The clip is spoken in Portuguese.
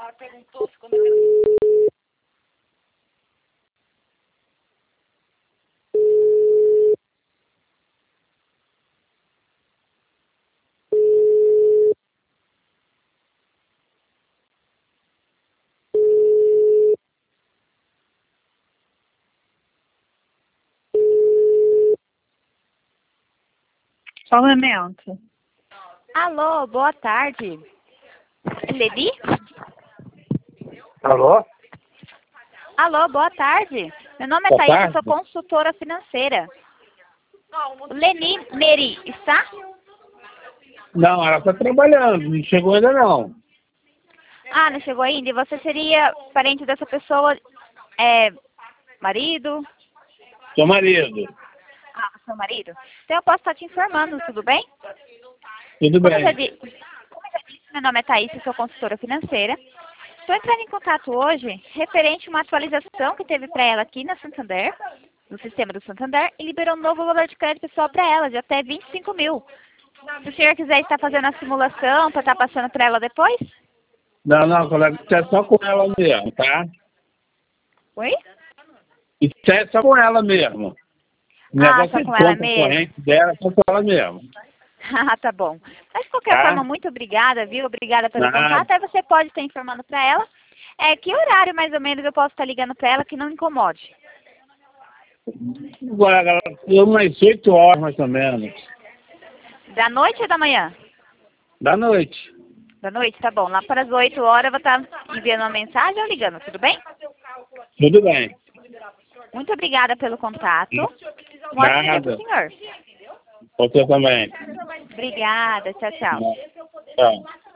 Só um momento. Alô, boa tarde. Leni? Alô? Alô, boa tarde. Meu nome é Boa Thaís, eu tarde. sou consultora financeira. Leni Meri, está? Não, ela está trabalhando, não chegou ainda não. Ah, não chegou ainda? E você seria parente dessa pessoa, marido? Seu marido. Ah, seu marido? Então eu posso estar te informando, tudo bem? Tudo Como eu já bem. disse, meu nome é Thaís, eu sou consultora financeira. Estou entrando em contato hoje referente a uma atualização que teve para ela aqui na Santander, no sistema do Santander, e liberou um novo valor de crédito pessoal para ela, de até 25 mil. Se o senhor quiser estar fazendo a simulação para estar passando para ela depois? Não, colega, isso é só com ela mesmo, tá? Oi? Isso é só com ela mesmo. O Ah, negócio só de com ela conta mesmo? corrente dela é só com ela mesmo. Ah, tá bom. Mas de qualquer Tá? forma, muito obrigada, viu? Obrigada pelo Nada. contato. Aí você pode estar informando para ela. Que horário mais ou menos eu posso estar ligando para ela que não incomode? Agora, umas 8 horas mais ou menos. Da noite ou da manhã? Da noite. Da noite, tá bom. Lá para as 8 horas eu vou estar enviando uma mensagem ou ligando, tudo bem? Tudo bem. Muito obrigada pelo contato. Um ótimo dia pro Nada. senhor. Você também. Obrigada. Tchau, tchau. Tchau.